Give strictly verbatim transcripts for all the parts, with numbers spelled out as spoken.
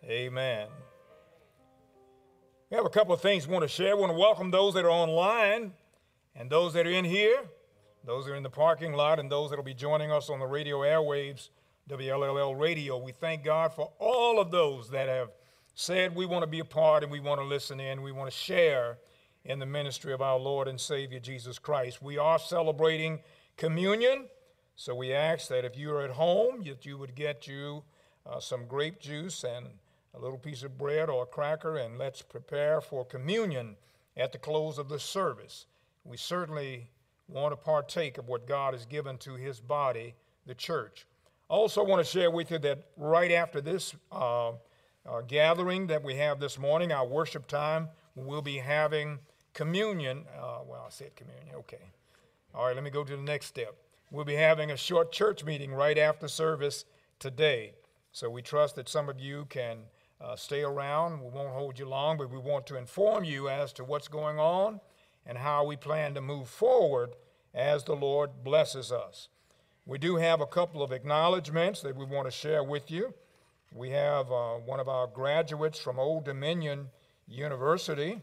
Amen. We have a couple of things we want to share. We want to welcome those that are online and those that are in here, those that are in the parking lot, and those that will be joining us on the radio airwaves, W L L L Radio. We thank God for all of those that have said we want to be a part and we want to listen in. We want to share in the ministry of our Lord and Savior Jesus Christ. We are celebrating communion, so we ask that if you're at home, that you would get you uh, some grape juice and a little piece of bread or a cracker, and let's prepare for communion at the close of the service. We certainly want to partake of what God has given to his body, the church. I also want to share with you that right after this uh, uh, gathering that we have this morning, our worship time, we'll be having communion. Uh, well, I said communion, okay. All right, let me go to the next step. We'll be having a short church meeting right after service today. So we trust that some of you can Uh, stay around. We won't hold you long, but we want to inform you as to what's going on and how we plan to move forward as the Lord blesses us. We do have a couple of acknowledgments that we want to share with you. We have uh, one of our graduates from Old Dominion University,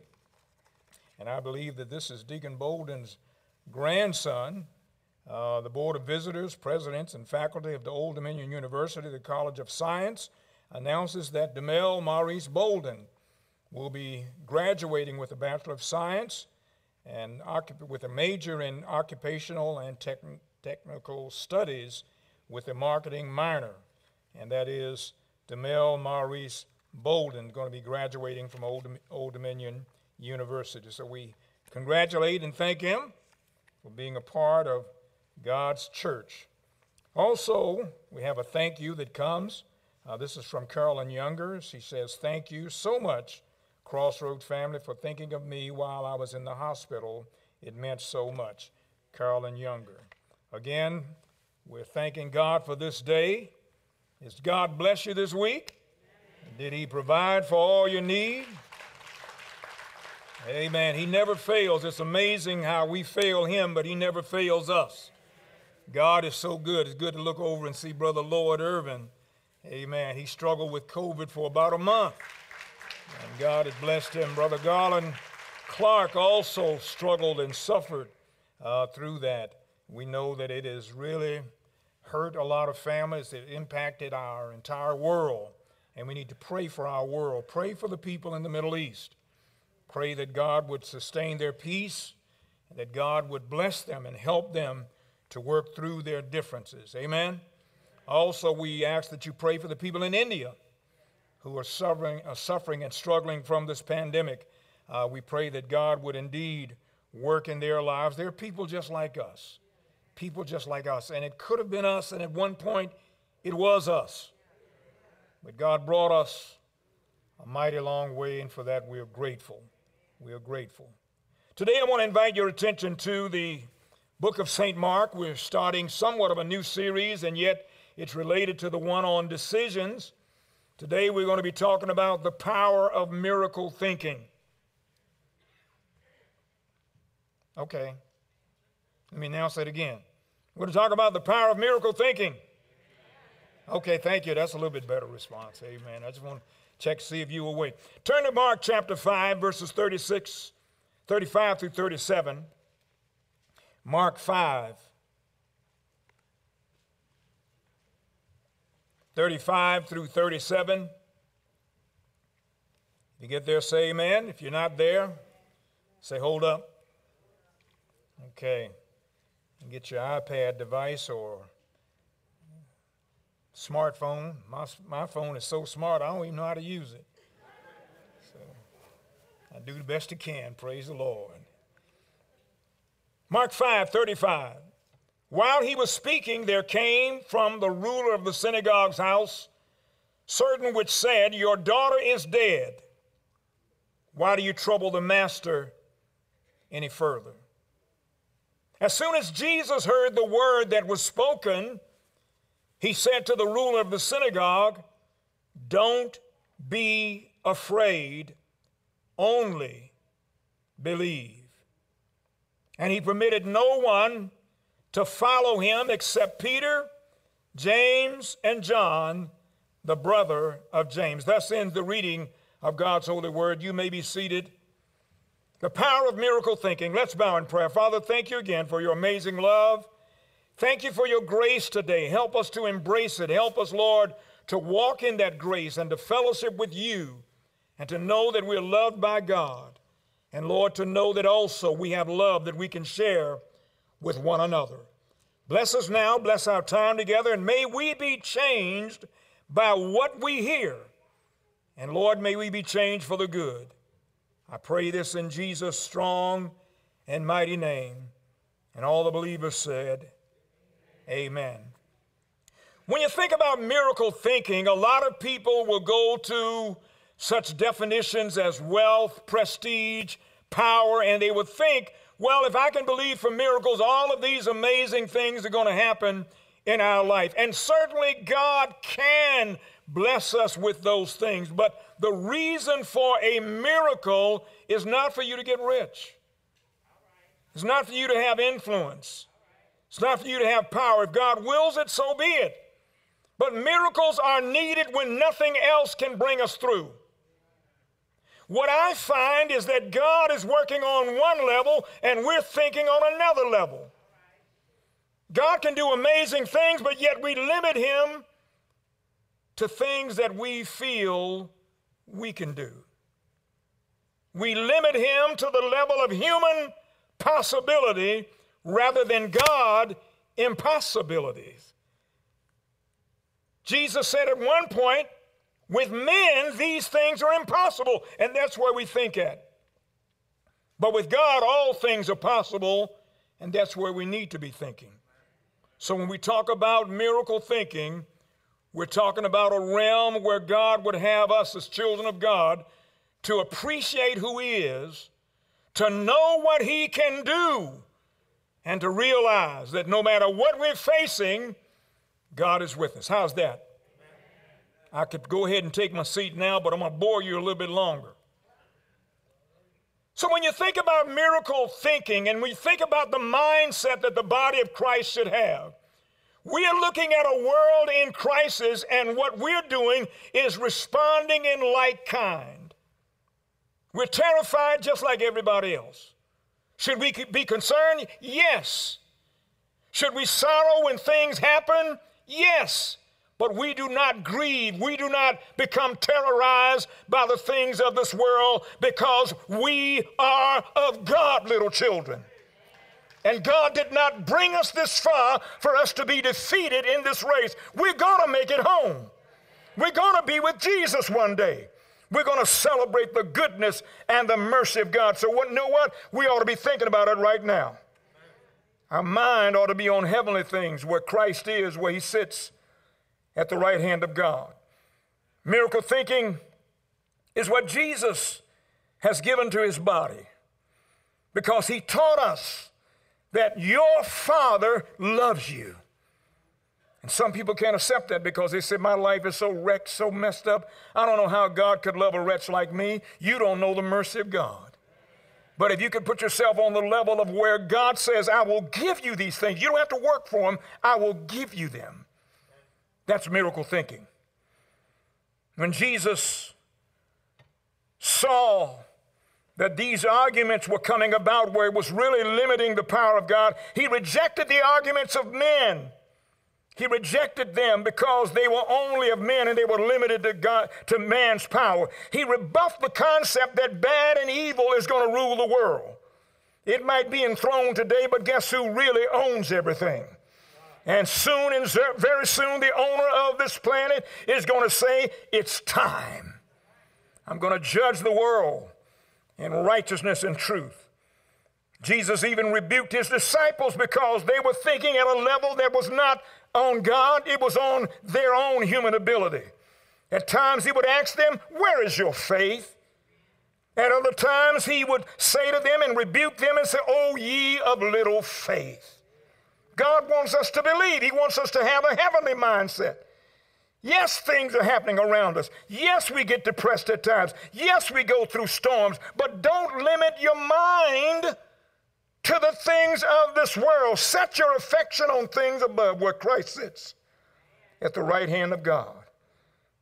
and I believe that this is Deacon Bolden's grandson. Uh, the Board of Visitors, Presidents, and Faculty of the Old Dominion University, the College of Science, announces that Demel Maurice Bolden will be graduating with a Bachelor of Science and with a major in Occupational and Techn- Technical Studies with a marketing minor. And that is Demel Maurice Bolden, going to be graduating from Old, Old Dominion University. So we congratulate and thank him for being a part of God's church. Also, we have a thank you that comes. Uh, this is from Carolyn Younger. She says, "Thank you so much, Crossroads family, for thinking of me while I was in the hospital. It meant so much." Carolyn Younger. Again, we're thanking God for this day. Has God bless you this week? Did he provide for all your need? Amen. He never fails. It's amazing how we fail him, but he never fails us. God is so good. It's good to look over and see Brother Lloyd Irvin. Amen. He struggled with COVID for about a month, and God has blessed him. Brother Garland Clark also struggled and suffered uh, through that. We know that it has really hurt a lot of families. It impacted our entire world, and we need to pray for our world. Pray for the people in the Middle East. Pray that God would sustain their peace, and that God would bless them and help them to work through their differences. Amen. Also, we ask that you pray for the people in India who are suffering, are suffering and struggling from this pandemic. Uh, we pray that God would indeed work in their lives. They're people just like us, people just like us. And it could have been us, and at one point it was us. But God brought us a mighty long way, and for that we are grateful. We are grateful. Today I want to invite your attention to the book of Saint Mark. We're starting somewhat of a new series, and yet it's related to the one on decisions. Today we're going to be talking about the power of miracle thinking. Okay. Let me announce that again. We're going to talk about the power of miracle thinking. Okay, thank you. That's a little bit better response. Amen. I just want to check to see if you were awake. Turn to Mark chapter five, verses thirty-six, thirty-five through thirty-seven. Mark five. thirty-five through thirty-seven. If you get there, say amen. If you're not there, say hold up. Okay. And get your iPad device or smartphone. My, my phone is so smart, I don't even know how to use it. So I do the best I can. Praise the Lord. Mark five, thirty-five. While he was speaking, there came from the ruler of the synagogue's house certain which said, "Your daughter is dead. Why do you trouble the master any further?" As soon as Jesus heard the word that was spoken, he said to the ruler of the synagogue, "Don't be afraid, only believe." And he permitted no one to follow him except Peter, James, and John, the brother of James. Thus ends the reading of God's holy word. You may be seated. The power of miracle thinking. Let's bow in prayer. Father, thank you again for your amazing love. Thank you for your grace today. Help us to embrace it. Help us, Lord, to walk in that grace and to fellowship with you and to know that we're loved by God. And, Lord, to know that also we have love that we can share with one another. Bless us now. Bless our time together. And may we be changed by what we hear. And, Lord, may we be changed for the good. I pray this in Jesus' strong and mighty name. And all the believers said, amen. When you think about miracle thinking, a lot of people will go to such definitions as wealth, prestige, power, and they would think, well, if I can believe for miracles, all of these amazing things are going to happen in our life. And certainly God can bless us with those things. But the reason for a miracle is not for you to get rich. It's not for you to have influence. It's not for you to have power. If God wills it, so be it. But miracles are needed when nothing else can bring us through. What I find is that God is working on one level and we're thinking on another level. God can do amazing things, but yet we limit him to things that we feel we can do. We limit him to the level of human possibility rather than God impossibilities. Jesus said at one point, with men, these things are impossible, and that's where we think at. But with God, all things are possible, and that's where we need to be thinking. So when we talk about miracle thinking, we're talking about a realm where God would have us as children of God to appreciate who he is, to know what he can do, and to realize that no matter what we're facing, God is with us. How's that? I could go ahead and take my seat now, but I'm going to bore you a little bit longer. So when you think about miracle thinking and we think about the mindset that the body of Christ should have, we are looking at a world in crisis, and what we're doing is responding in like kind. We're terrified just like everybody else. Should we be concerned? Yes. Should we sorrow when things happen? Yes. But we do not grieve. We do not become terrorized by the things of this world because we are of God, little children. And God did not bring us this far for us to be defeated in this race. We're going to make it home. We're going to be with Jesus one day. We're going to celebrate the goodness and the mercy of God. So what, you know what? We ought to be thinking about it right now. Our mind ought to be on heavenly things where Christ is, where he sits at the right hand of God. Miracle thinking is what Jesus has given to his body because he taught us that your Father loves you. And some people can't accept that because they say, my life is so wrecked, so messed up. I don't know how God could love a wretch like me. You don't know the mercy of God. But if you could put yourself on the level of where God says, I will give you these things. You don't have to work for them. I will give you them. That's miracle thinking. When Jesus saw that these arguments were coming about where it was really limiting the power of God, he rejected the arguments of men. He rejected them because they were only of men and they were limited to God, to man's power. He rebuffed the concept that bad and evil is going to rule the world. It might be enthroned today, but guess who really owns everything? And soon, and very soon, the owner of this planet is going to say, it's time. I'm going to judge the world in righteousness and truth. Jesus even rebuked his disciples because they were thinking at a level that was not on God, it was on their own human ability. At times he would ask them, where is your faith? At other times he would say to them and rebuke them and say, O ye of little faith. God wants us to believe. He wants us to have a heavenly mindset. Yes, things are happening around us. Yes, we get depressed at times. Yes, we go through storms. But don't limit your mind to the things of this world. Set your affection on things above where Christ sits at the right hand of God.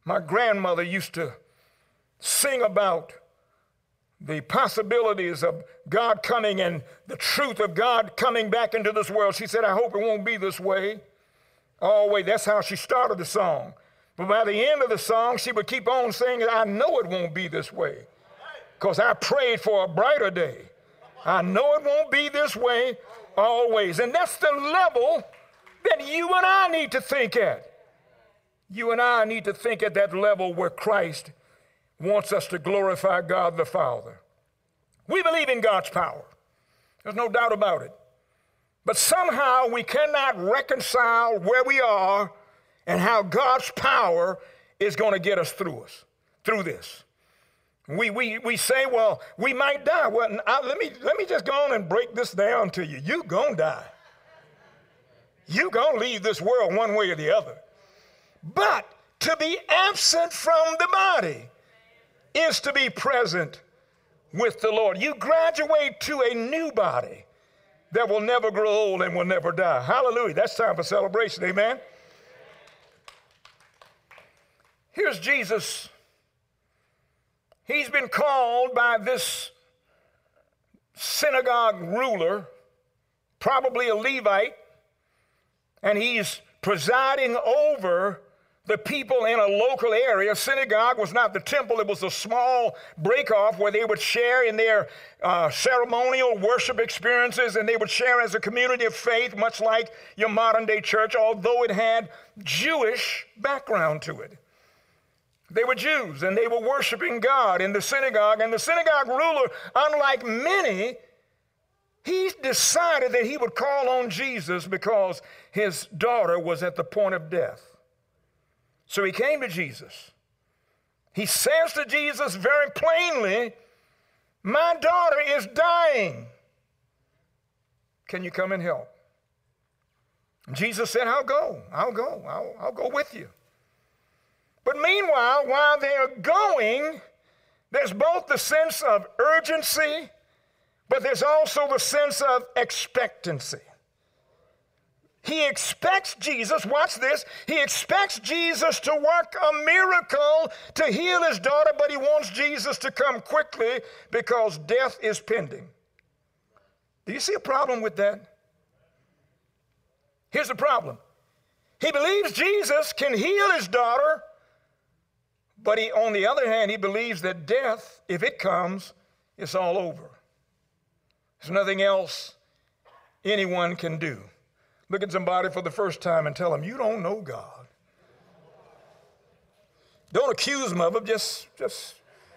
My grandmother used to sing about the possibilities of God coming and the truth of God coming back into this world. She said, I hope it won't be this way. Always, that's how she started the song. But by the end of the song, she would keep on singing, I know it won't be this way, because I prayed for a brighter day. I know it won't be this way always. And that's the level that you and I need to think at. You and I need to think at that level where Christ wants us to glorify God the Father. We believe in God's power. There's no doubt about it. But somehow we cannot reconcile where we are and how God's power is going to get us through us, through this. We, we, we say, well, we might die. Well, I, let me, let me just go on and break this down to you. You're going to die. You're going to leave this world one way or the other. But to be absent from the body is to be present with the Lord. You graduate to a new body that will never grow old and will never die. Hallelujah. That's time for celebration. Amen. Here's Jesus. He's been called by this synagogue ruler, probably a Levite, and he's presiding over the people in a local area. Synagogue was not the temple. It was a small break-off where they would share in their uh, ceremonial worship experiences, and they would share as a community of faith, much like your modern-day church, although it had Jewish background to it. They were Jews, and they were worshiping God in the synagogue. And the synagogue ruler, unlike many, he decided that he would call on Jesus because his daughter was at the point of death. So he came to Jesus. He says to Jesus very plainly, my daughter is dying. Can you come and help? And Jesus said, I'll go. I'll go. I'll, I'll go with you. But meanwhile, while they're going, there's both the sense of urgency, but there's also the sense of expectancy. He expects Jesus, watch this, he expects Jesus to work a miracle to heal his daughter, but he wants Jesus to come quickly because death is pending. Do you see a problem with that? Here's the problem. He believes Jesus can heal his daughter, but he, on the other hand, he believes that death, if it comes, it's all over. There's nothing else anyone can do. Look at somebody for the first time and tell them, you don't know God. Don't accuse them of it. Just, just,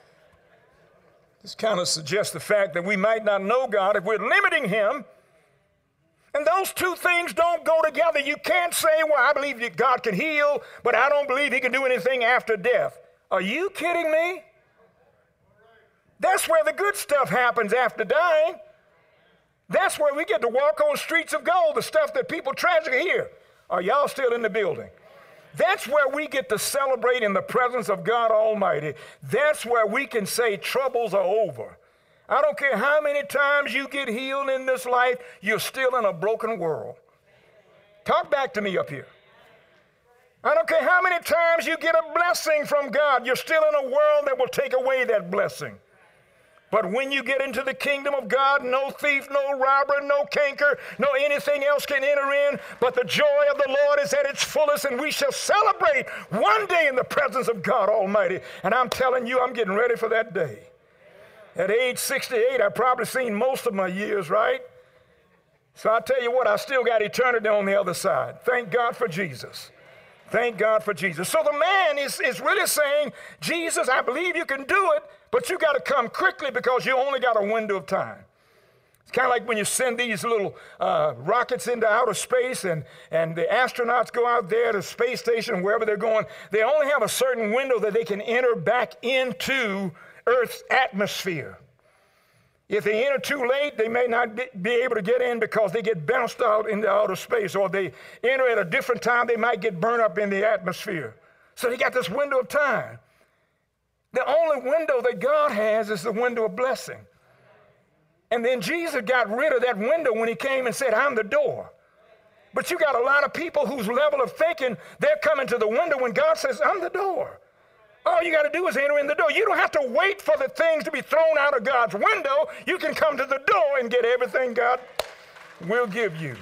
just kind of suggest the fact that we might not know God if we're limiting him. And those two things don't go together. You can't say, well, I believe that God can heal, but I don't believe he can do anything after death. Are you kidding me? That's where the good stuff happens after dying. That's where we get to walk on streets of gold, the stuff that people tragically hear. Are y'all still in the building? That's where we get to celebrate in the presence of God Almighty. That's where we can say troubles are over. I don't care how many times you get healed in this life, you're still in a broken world. Talk back to me up here. I don't care how many times you get a blessing from God, you're still in a world that will take away that blessing. But when you get into the kingdom of God, no thief, no robber, no canker, no anything else can enter in. But the joy of the Lord is at its fullest, and we shall celebrate one day in the presence of God Almighty. And I'm telling you, I'm getting ready for that day. At age sixty-eight, I've probably seen most of my years, right? So I tell you what, I still got eternity on the other side. Thank God for Jesus. Thank God for Jesus. So the man is, is really saying, Jesus, I believe you can do it, but you got to come quickly because you only got a window of time. It's kind of like when you send these little uh, rockets into outer space and, and the astronauts go out there to the space station, wherever they're going. They only have a certain window that they can enter back into Earth's atmosphere. If they enter too late, they may not be able to get in because they get bounced out into outer space, or they enter at a different time, they might get burned up in the atmosphere. So they got this window of time. The only window that God has is the window of blessing. And then Jesus got rid of that window when he came and said, I'm the door. But you got a lot of people whose level of thinking, they're coming to the window when God says, I'm the door. All you got to do is enter in the door. You don't have to wait for the things to be thrown out of God's window. You can come to the door and get everything God will give you.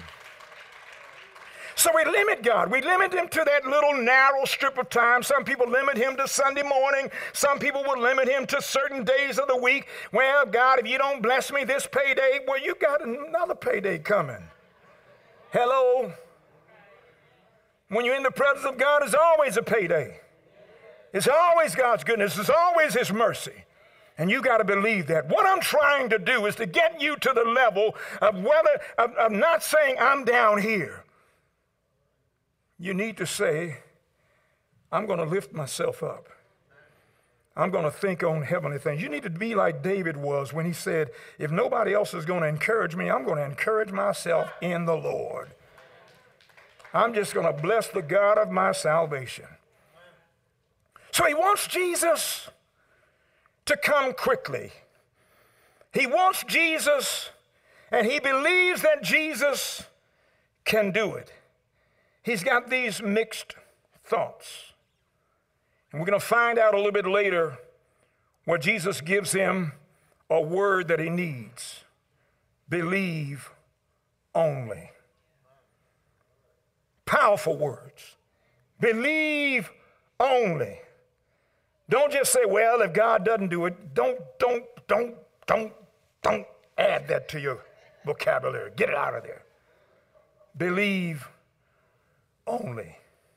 So we limit God. We limit him to that little narrow strip of time. Some people limit him to Sunday morning. Some people will limit him to certain days of the week. Well, God, if you don't bless me this payday, well, you got another payday coming. Hello? When you're in the presence of God, it's always a payday. It's always God's goodness. It's always his mercy. And you got to believe that. What I'm trying to do is to get you to the level of whether, of, of not saying I'm down here. You need to say, I'm going to lift myself up. I'm going to think on heavenly things. You need to be like David was when he said, if nobody else is going to encourage me, I'm going to encourage myself in the Lord. I'm just going to bless the God of my salvation. So he wants Jesus to come quickly. He wants Jesus, and he believes that Jesus can do it. He's got these mixed thoughts. And we're going to find out a little bit later where Jesus gives him a word that he needs. Believe only. Powerful words. Believe only. Don't just say, well, if God doesn't do it, don't, don't, don't, don't, don't add that to your vocabulary. Get it out of there. Believe only.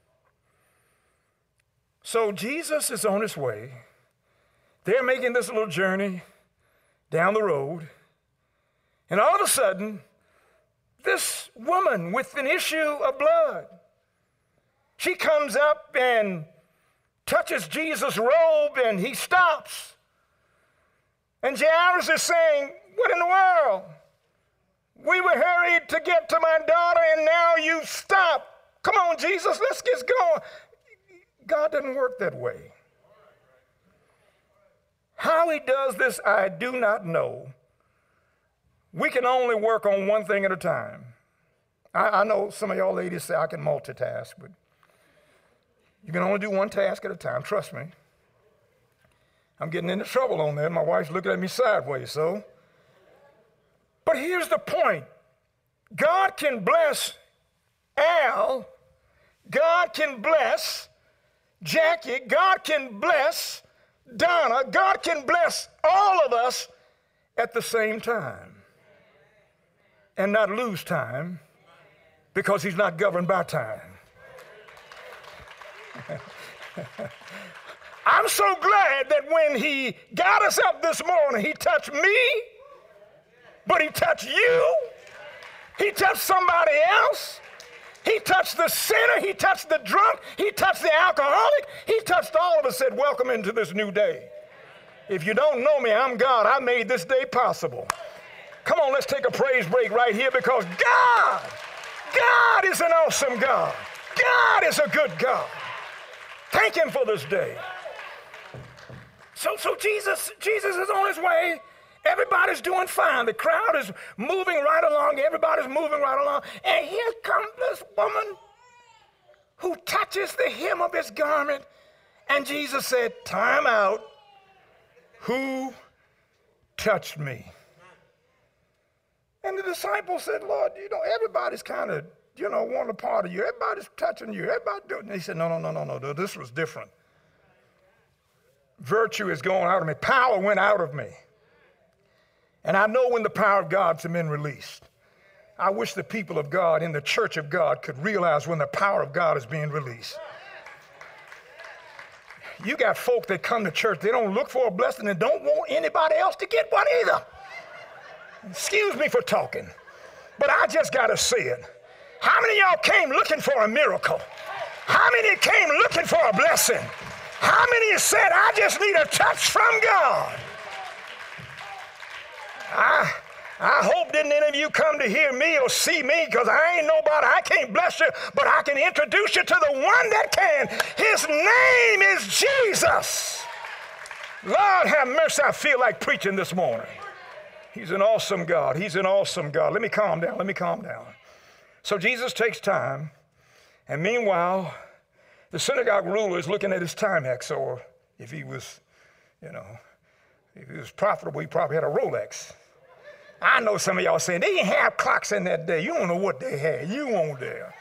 So Jesus is on his way. They're making this little journey down the road. And all of a sudden, this woman with an issue of blood, she comes up and touches Jesus' robe, and he stops. And Jairus is saying, what in the world? We were hurried to get to my daughter, and now you stop. Come on, Jesus, let's get going. God doesn't work that way. How he does this, I do not know. We can only work on one thing at a time. I, I know some of y'all ladies say I can multitask, but you can only do one task at a time. Trust me. I'm getting into trouble on that. My wife's looking at me sideways, so. But here's the point. God can bless Al. God can bless Jackie. God can bless Donna. God can bless all of us at the same time and not lose time because he's not governed by time. I'm so glad that when he got us up this morning, he touched me, but he touched you. He touched somebody else. He touched the sinner. He touched the drunk. He touched the alcoholic. He touched all of us, said, welcome into this new day. If you don't know me, I'm God. I made this day possible. Come on, let's take a praise break right here because God, God is an awesome God. God is a good God. Thank him for this day. So, so Jesus, Jesus is on his way. Everybody's doing fine. The crowd is moving right along. Everybody's moving right along. And here comes this woman who touches the hem of his garment. And Jesus said, time out. Who touched me? And the disciples said, Lord, you know, everybody's kind of, you know, want a part of you. Everybody's touching you. Everybody doing it. And he said, no, no, no, no, no. This was different. Virtue is going out of me. Power went out of me. And I know when the power of God's been released. I wish the people of God in the church of God could realize when the power of God is being released. You got folk that come to church, they don't look for a blessing and don't want anybody else to get one either. Excuse me for talking, but I just got to say it. How many of y'all came looking for a miracle? How many came looking for a blessing? How many said, I just need a touch from God? I, I hope didn't any of you come to hear me or see me because I ain't nobody. I can't bless you, but I can introduce you to the one that can. His name is Jesus. Lord have mercy, I feel like preaching this morning. He's an awesome God. He's an awesome God. Let me calm down. Let me calm down. So Jesus takes time, and meanwhile, the synagogue ruler is looking at his Timex, or If he was, you know, if he was profitable, he probably had a Rolex. I know some of y'all saying, they didn't have clocks in that day. You don't know what they had. You weren't there.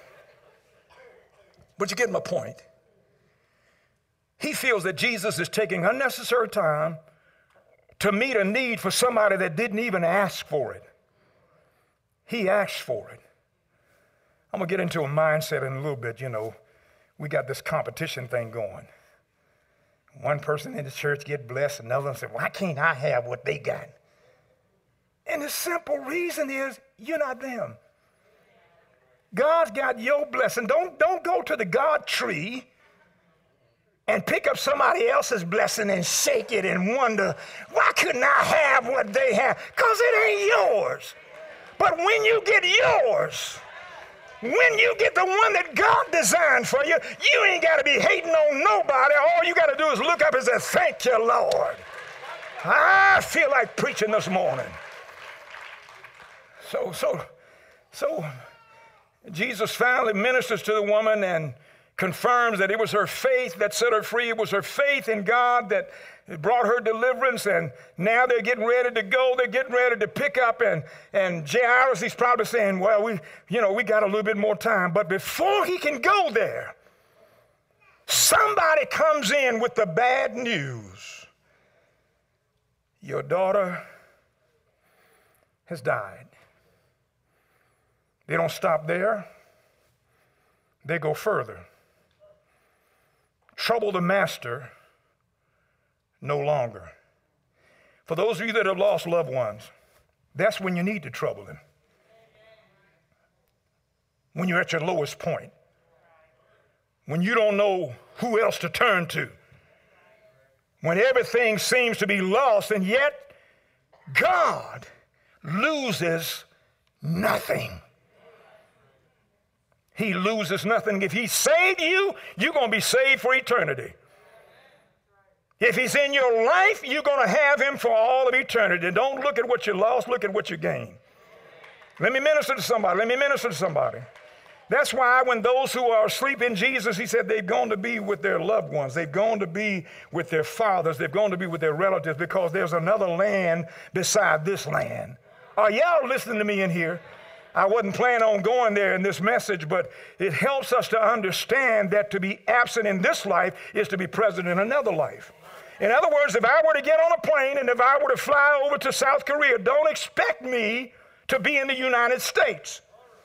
But you get my point. He feels that Jesus is taking unnecessary time to meet a need for somebody that didn't even ask for it. He asked for it. I'm going to get into a mindset in a little bit. You know, we got this competition thing going. One person in the church get blessed, another one said, why can't I have what they got? And the simple reason is you're not them. God's got your blessing. Don't, don't go to the God tree and pick up somebody else's blessing and shake it and wonder, why couldn't I have what they have? Because it ain't yours. But when you get yours, when you get the one that God designed for you, you ain't got to be hating on nobody. All you got to do is look up and say, thank you, Lord. I feel like preaching this morning. So, so, so Jesus finally ministers to the woman and confirms that it was her faith that set her free. It was her faith in God that brought her deliverance, and now they're getting ready to go. They're getting ready to pick up, and, and Jairus, he's probably saying, well, we, you know, we got a little bit more time. But before he can go there, somebody comes in with the bad news. Your daughter has died. They don't stop there. They go further. Trouble the master no longer. For those of you that have lost loved ones, that's when you need to trouble them. When you're at your lowest point. When you don't know who else to turn to. When everything seems to be lost, and yet God loses nothing. He loses nothing. If he saved you, you're going to be saved for eternity. If he's in your life, you're going to have him for all of eternity. Don't look at what you lost, look at what you gained. Let me minister to somebody. Let me minister to somebody. That's why when those who are asleep in Jesus, he said they've gone to be with their loved ones. They've gone to be with their fathers. They've gone to be with their relatives, because there's another land beside this land. Are y'all listening to me in here? I wasn't planning on going there in this message, but it helps us to understand that to be absent in this life is to be present in another life. In other words, if I were to get on a plane and if I were to fly over to South Korea, don't expect me to be in the United States.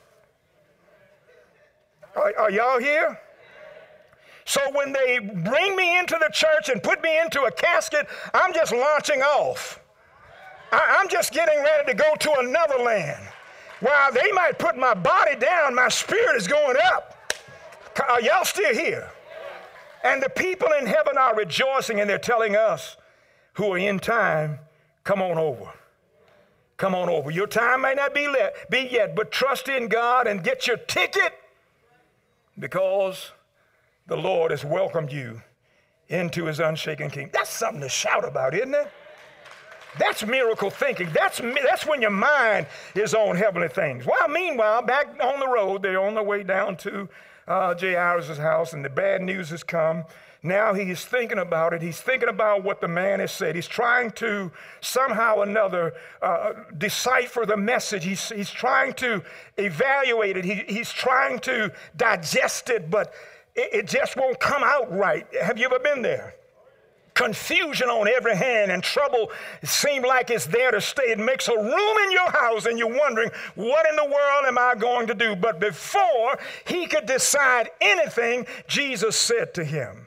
Are, are y'all here? So when they bring me into the church and put me into a casket, I'm just launching off. I, I'm just getting ready to go to another land. While they might put my body down, my spirit is going up. Are y'all still here? And the people in heaven are rejoicing, and they're telling us who are in time, come on over. Come on over. Your time may not be, let, be yet, but trust in God and get your ticket, because the Lord has welcomed you into his unshaken kingdom. That's something to shout about, isn't it? That's miracle thinking. That's, that's when your mind is on heavenly things. Well, meanwhile, back on the road, they're on their way down to uh, Jairus' house, and the bad news has come. Now he's thinking about it. He's thinking about what the man has said. He's trying to somehow or another uh, decipher the message. He's, he's trying to evaluate it. He, he's trying to digest it, but it, it just won't come out right. Have you ever been there? Confusion on every hand and trouble seem like it's there to stay. It makes a room in your house and you're wondering, what in the world am I going to do? But before he could decide anything, Jesus said to him,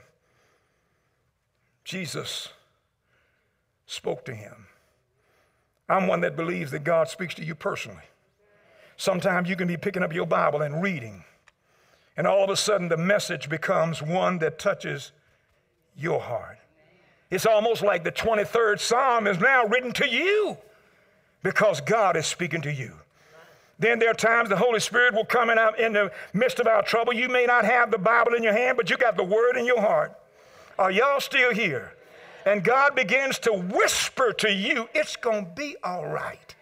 Jesus spoke to him. I'm one that believes that God speaks to you personally. Sometimes you can be picking up your Bible and reading, and all of a sudden the message becomes one that touches your heart. It's almost like the twenty-third Psalm is now written to you because God is speaking to you. Then there are times the Holy Spirit will come in, out in the midst of our trouble. You may not have the Bible in your hand, but you got the Word in your heart. Are y'all still here? And God begins to whisper to you, it's going to be all right.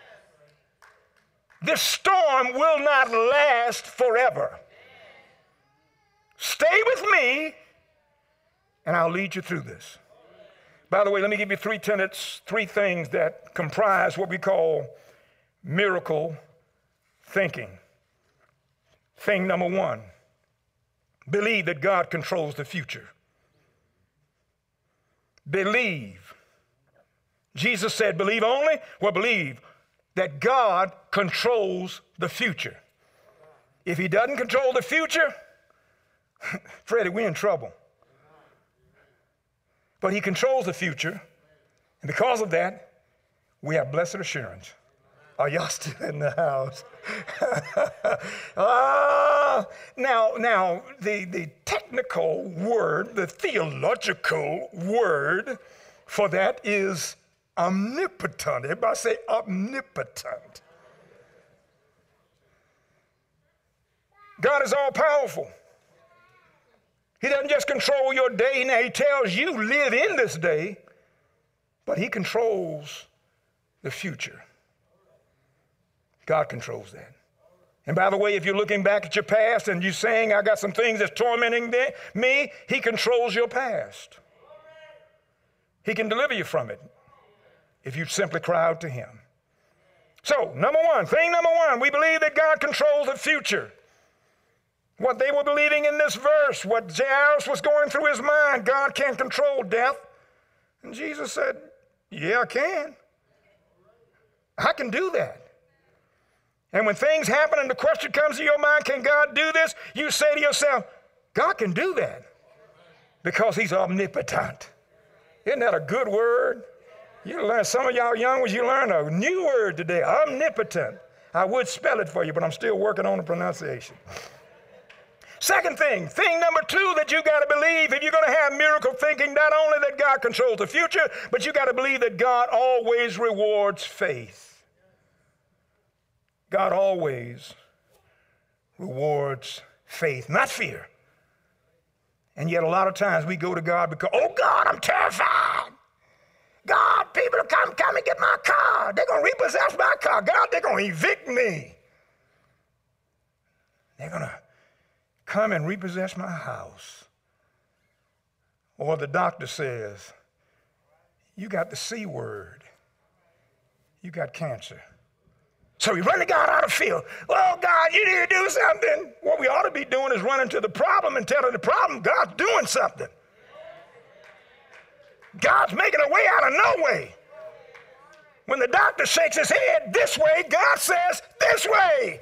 This storm will not last forever. Stay with me, and I'll lead you through this. By the way, let me give you three tenets, three things that comprise what we call miracle thinking. Thing number one, believe that God controls the future. Believe. Jesus said, believe only, well, believe that God controls the future. If he doesn't control the future, Freddie, we're in trouble. But he controls the future, and because of that, we have blessed assurance. Are y'all still in the house? uh, now, now the, the technical word, the theological word for that is omnipotent. Everybody say omnipotent. God is all powerful. He doesn't just control your day. Now he tells you live in this day, but he controls the future. God controls that. And by the way, if you're looking back at your past and you're saying, I got some things that's tormenting me, he controls your past. He can deliver you from it if you simply cry out to him. So, number one, thing number one, we believe that God controls the future. What they were believing in this verse, what Jairus was going through his mind, God can't control death. And Jesus said, yeah, I can. I can do that. And when things happen and the question comes to your mind, can God do this? You say to yourself, God can do that because he's omnipotent. Isn't that a good word? You learn, some of y'all young ones, you learn a new word today, omnipotent. I would spell it for you, but I'm still working on the pronunciation. Second thing, thing number two that you got to believe if you're going to have miracle thinking, not only that God controls the future, but you got to believe that God always rewards faith. God always rewards faith, not fear. And yet a lot of times we go to God because, oh God, I'm terrified. God, people will come, come and get my car. They're going to repossess my car. God, they're going to evict me. They're going to come and repossess my house. Or the doctor says, you got the C word. You got cancer. So we run to God out of fear. Oh, God, you need to do something. What we ought to be doing is running to the problem and telling the problem God's doing something. God's making a way out of no way. When the doctor shakes his head this way, God says this way.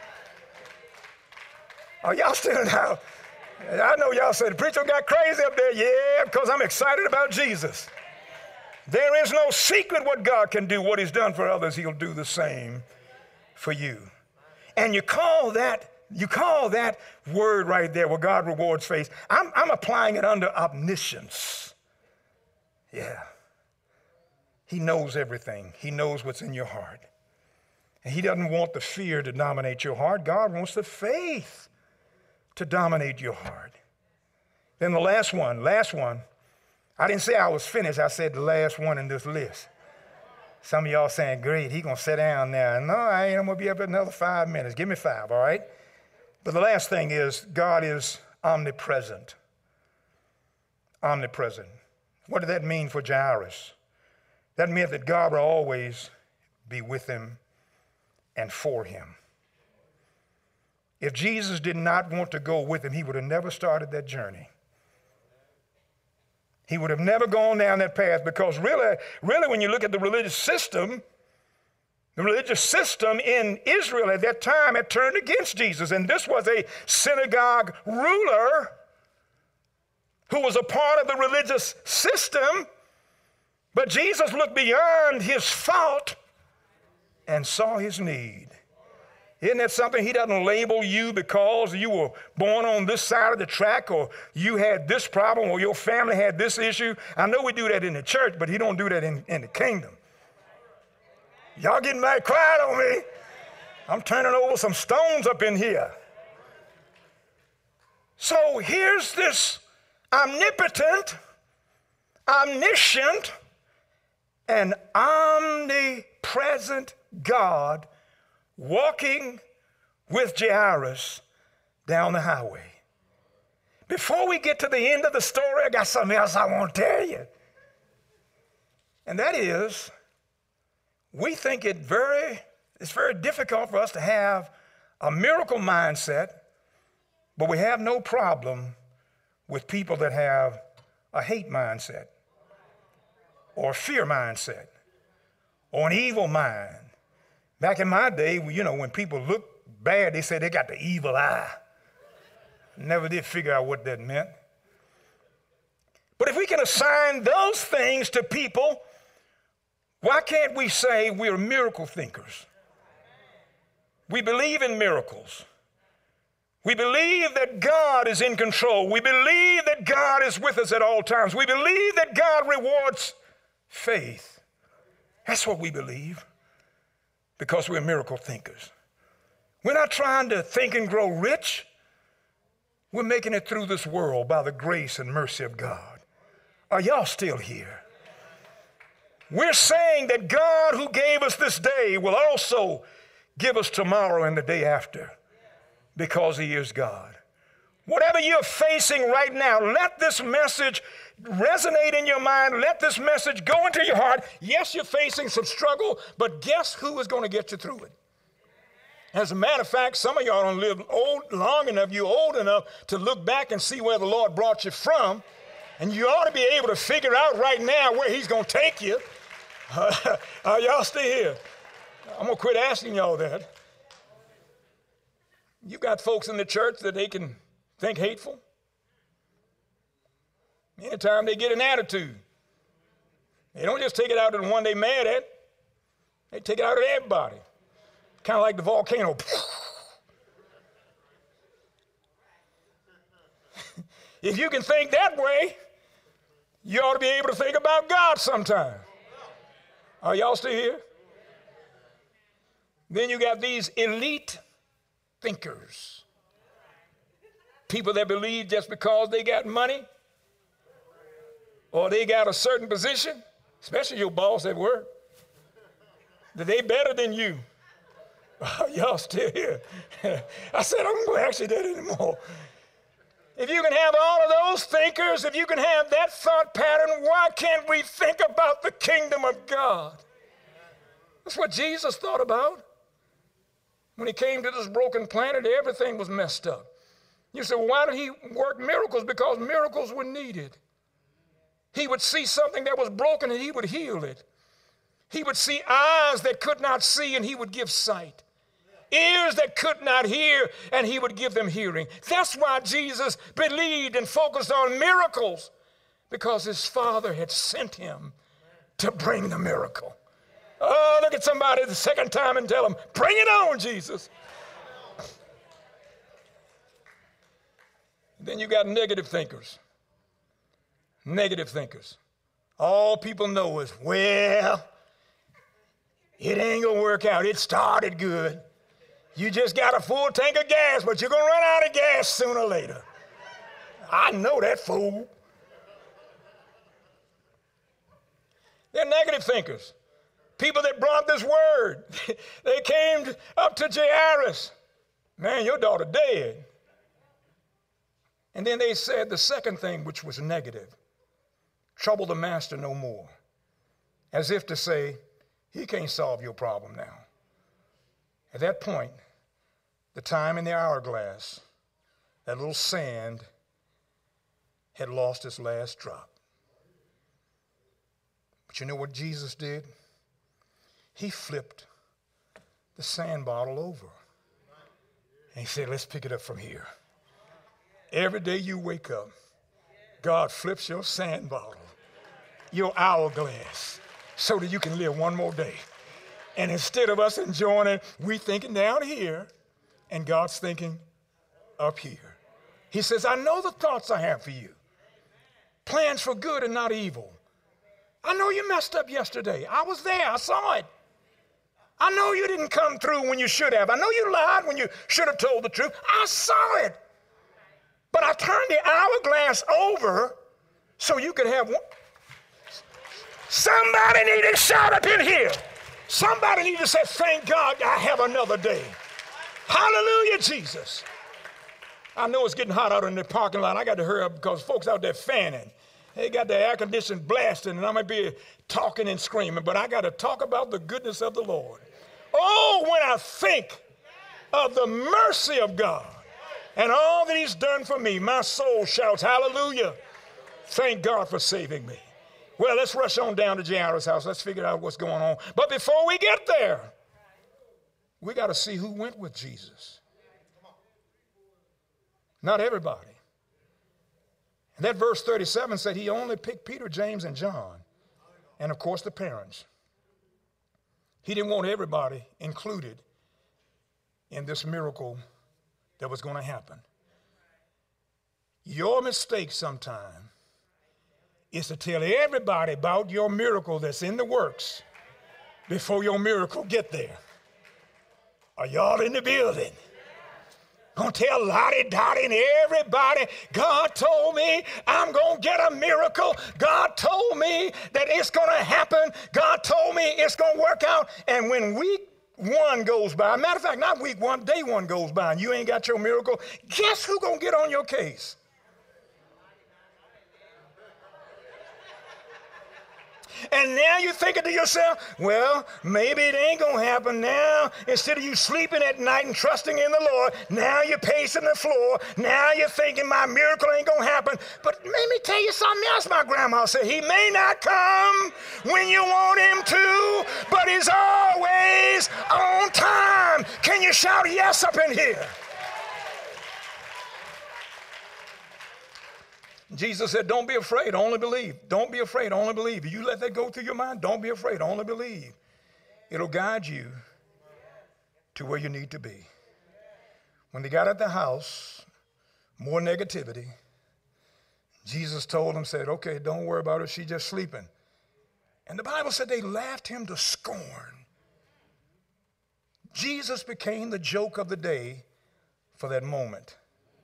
Oh, y'all still now? I know y'all say the preacher got crazy up there. Yeah, because I'm excited about Jesus. There is no secret what God can do. What he's done for others, he'll do the same for you. And you call that, you call that word right there where God rewards faith. I'm, I'm applying it under omniscience. Yeah. He knows everything. He knows what's in your heart. And he doesn't want the fear to dominate your heart. God wants the faith to dominate your heart. Then the last one, last one. I didn't say I was finished. I said the last one in this list. Some of y'all saying, great, he going to sit down now. No, I ain't. I'm going to be up another five minutes. Give me five, all right? But the last thing is God is omnipresent. Omnipresent. What did that mean for Jairus? That meant that God will always be with him and for him. If Jesus did not want to go with him, he would have never started that journey. He would have never gone down that path because really, really when you look at the religious system, the religious system in Israel at that time had turned against Jesus. And this was a synagogue ruler who was a part of the religious system. But Jesus looked beyond his fault and saw his need. Isn't that something? He doesn't label you because you were born on this side of the track or you had this problem or your family had this issue. I know we do that in the church, but he don't do that in, in the kingdom. Y'all getting very quiet on me. I'm turning over some stones up in here. So here's this omnipotent, omniscient, and omnipresent God walking with Jairus down the highway. before we get to the end of the story, I got something else I want to tell you. And that is, we think it very, it's very difficult for us to have a miracle mindset, but we have no problem with people that have a hate mindset or a fear mindset or an evil mind. Back in my day, you know, when people look bad, they said they got the evil eye. Never did figure out what that meant. But if we can assign those things to people, why can't we say we're miracle thinkers? We believe in miracles. We believe that God is in control. We believe that God is with us at all times. We believe that God rewards faith. That's what we believe, because we're miracle thinkers. We're not trying to think and grow rich. We're making it through this world by the grace and mercy of God. Are y'all still here? We're saying that God, who gave us this day, will also give us tomorrow and the day after, because he is God. Whatever you're facing right now, let this message resonate in your mind. Let this message go into your heart. Yes, you're facing some struggle, but guess who is going to get you through it? As a matter of fact, some of y'all don't live old, long enough, you're old enough to look back and see where the Lord brought you from, and you ought to be able to figure out right now where he's going to take you. Uh, uh, y'all stay here. I'm going to quit asking y'all that. You got folks in the church that they can think hateful. Anytime they get an attitude, they don't just take it out on the one they mad at. They take it out at everybody. Kind of like the volcano. If you can think that way, you ought to be able to think about God sometime. Are y'all still here? Then you got these elite thinkers. People that believe just because they got money or they got a certain position, especially your boss at work, that they better than you. Oh, y'all still here. I said, I'm going to ask you that anymore. If you can have all of those thinkers, if you can have that thought pattern, why can't we think about the kingdom of God? That's what Jesus thought about. When he came to this broken planet, everything was messed up. You say, well, why did he work miracles? Because miracles were needed. He would see something that was broken and he would heal it. He would see eyes that could not see and he would give sight. Ears that could not hear and he would give them hearing. That's why Jesus believed and focused on miracles, because his Father had sent him to bring the miracle. Oh, look at somebody the second time and tell them, bring it on, Jesus. Then you got negative thinkers. Negative thinkers. All people know is, well, it ain't gonna work out. It started good. You just got a full tank of gas, but you're gonna run out of gas sooner or later. I know that fool. They're negative thinkers. People that brought this word. They came up to Jairus. Man, your daughter dead. And then they said the second thing, which was negative. Trouble the master no more. As if to say, he can't solve your problem now. At that point, the time in the hourglass, that little sand had lost its last drop. But you know what Jesus did? He flipped the sand bottle over. And he said, let's pick it up from here. Every day you wake up, God flips your sand bottle, your hourglass, so that you can live one more day. And instead of us enjoying it, we thinking down here, and God's thinking up here. He says, I know the thoughts I have for you. Plans for good and not evil. I know you messed up yesterday. I was there. I saw it. I know you didn't come through when you should have. I know you lied when you should have told the truth. I saw it. But I turned the hourglass over so you could have one. Somebody need to shout up in here. Somebody need to say, thank God I have another day. Hallelujah, Jesus. I know it's getting hot out in the parking lot. I got to hurry up because folks out there fanning. They got the air conditioning blasting, and I'm going to be talking and screaming, but I got to talk about the goodness of the Lord. Oh, when I think of the mercy of God and all that he's done for me, my soul shouts, hallelujah. Thank God for saving me. Well, let's rush on down to Jairus' house. Let's figure out what's going on. But before we get there, we got to see who went with Jesus. Not everybody. And that verse thirty-seven said he only picked Peter, James, and John, and of course the parents. He didn't want everybody included in this miracle that was going to happen. Your mistake sometime is to tell everybody about your miracle that's in the works before your miracle get there. Are y'all in the building? Gonna tell Lottie, Dottie, and everybody, God told me I'm gonna get a miracle. God told me that it's gonna happen. God told me it's gonna work out. And when week one goes by, matter of fact, not week one, day one goes by, and you ain't got your miracle, guess who gonna get on your case? And now you're thinking to yourself, well, maybe it ain't going to happen now. Instead of you sleeping at night and trusting in the Lord, now you're pacing the floor. Now you're thinking my miracle ain't going to happen. But let me tell you something else my grandma said. He may not come when you want him to, but he's always on time. Can you shout yes up in here? Jesus said, don't be afraid, only believe. Don't be afraid, only believe. If you let that go through your mind, don't be afraid, only believe. It'll guide you to where you need to be. When they got at the house, more negativity. Jesus told them, said, okay, don't worry about her, she's just sleeping. And the Bible said they laughed him to scorn. Jesus became the joke of the day for that moment.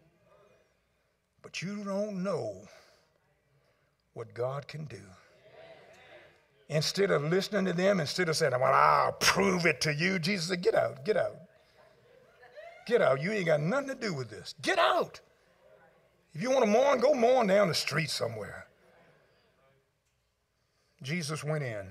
But you don't know what God can do. Instead of listening to them, instead of saying, well, I'll prove it to you, Jesus said, get out, get out. Get out. You ain't got nothing to do with this. Get out. If you want to mourn, go mourn down the street somewhere. Jesus went in.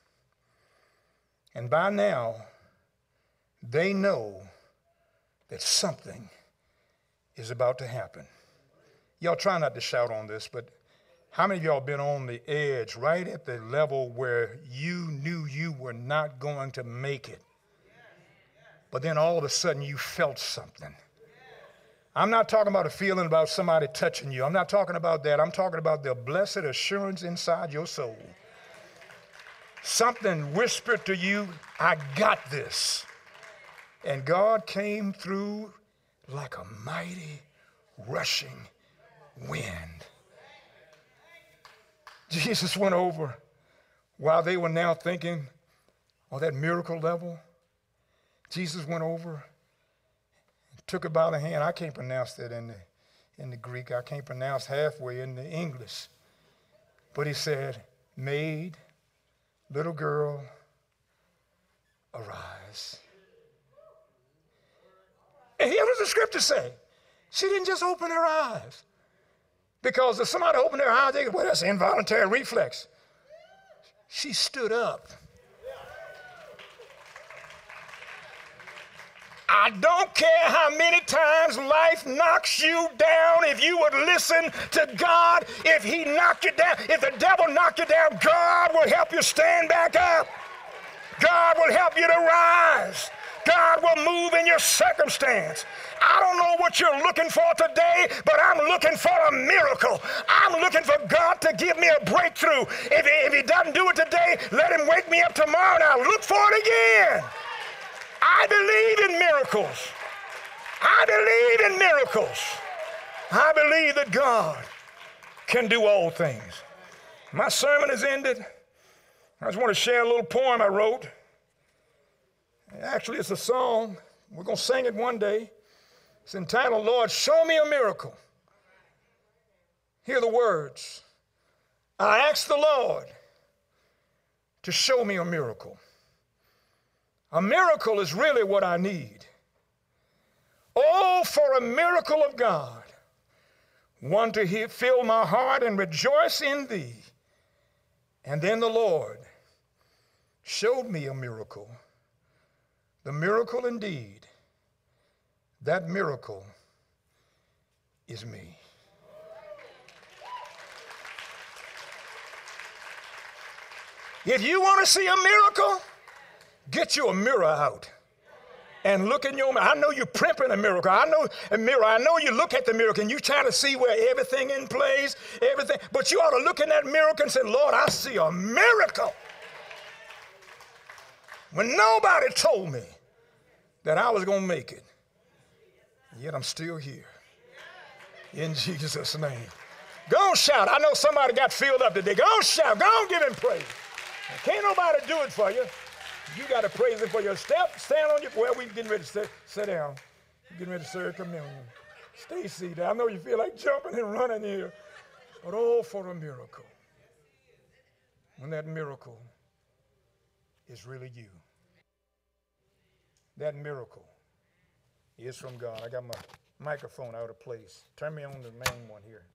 And by now, they know that something is about to happen. Y'all try not to shout on this, but how many of y'all been on the edge, right at the level where you knew you were not going to make it, but then all of a sudden you felt something? I'm not talking about a feeling about somebody touching you. I'm not talking about that. I'm talking about the blessed assurance inside your soul. Something whispered to you, I got this. And God came through like a mighty rushing wind. Jesus went over while they were now thinking on that miracle level. Jesus went over and took her by the hand. I can't pronounce that in the, in the Greek. I can't pronounce halfway in the English. But he said, maid, little girl, arise. And here was the scripture say. She didn't just open her eyes. Because if somebody opened their eyes, they go, well, that's an involuntary reflex. She stood up. I don't care how many times life knocks you down, if you would listen to God, if he knocked you down, if the devil knocked you down, God will help you stand back up. God will help you to rise. God will move in your circumstance. I don't know what you're looking for today, but I'm looking for a miracle. I'm looking for God to give me a breakthrough. If he, if he doesn't do it today, let him wake me up tomorrow and I'll look for it again. I believe in miracles. I believe in miracles. I believe that God can do all things. My sermon is ended. I just want to share a little poem I wrote. Actually, it's a song. We're going to sing it one day. It's entitled, Lord, Show Me a Miracle. Hear the words. I ask the Lord to show me a miracle. A miracle is really what I need. Oh, for a miracle of God, one to hear, fill my heart and rejoice in thee. And then the Lord showed me a miracle. The miracle indeed, that miracle is me. If you want to see a miracle, get you a mirror out and look in your mirror. I know you're primping a miracle. I know a mirror. I know you look at the miracle and you try to see where everything in place, everything. But you ought to look in that miracle and say, Lord, I see a miracle. When nobody told me that I was going to make it, yet I'm still here. In Jesus' name. Go on, shout. I know somebody got filled up today. Go on, shout. Go on, give him praise. Can't nobody do it for you. You got to praise him for your step. Stand on your, well, we getting ready to sit, sit down. We're getting ready to serve communion. Stay seated. I know you feel like jumping and running here. But oh, for a miracle. When that miracle is really you. That miracle is from God. I got my microphone out of place. Turn me on the main one here.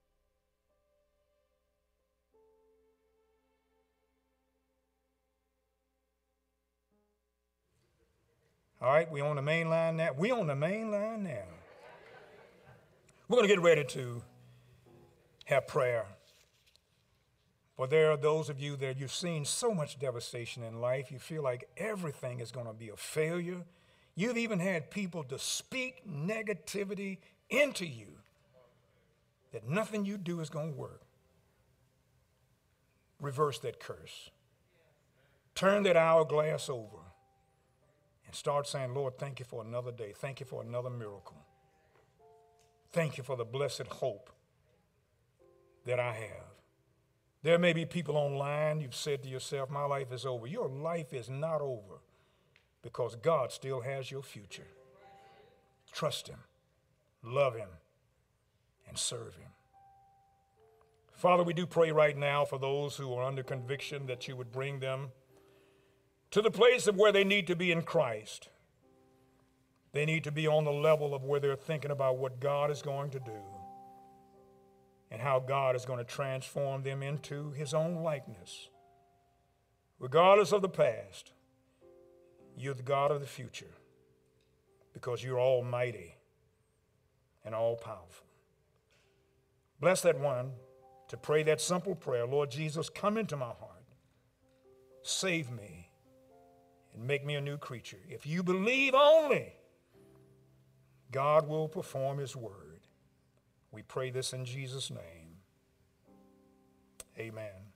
All right, we on the main line now. We on the main line now. We're going to get ready to have prayer. But there are those of you that you've seen so much devastation in life. You feel like everything is going to be a failure. You've even had people to speak negativity into you that nothing you do is going to work. Reverse that curse. Turn that hourglass over. And start saying, Lord, thank you for another day. Thank you for another miracle. Thank you for the blessed hope that I have. There may be people online, you've said to yourself, my life is over. Your life is not over because God still has your future. Trust him, love him, and serve him. Father, we do pray right now for those who are under conviction that you would bring them to the place of where they need to be in Christ. They need to be on the level of where they're thinking about what God is going to do and how God is going to transform them into his own likeness. Regardless of the past, you're the God of the future because you're almighty and all-powerful. Bless that one to pray that simple prayer. Lord Jesus, come into my heart. Save me. And make me a new creature. If you believe only, God will perform his word. We pray this in Jesus' name. Amen.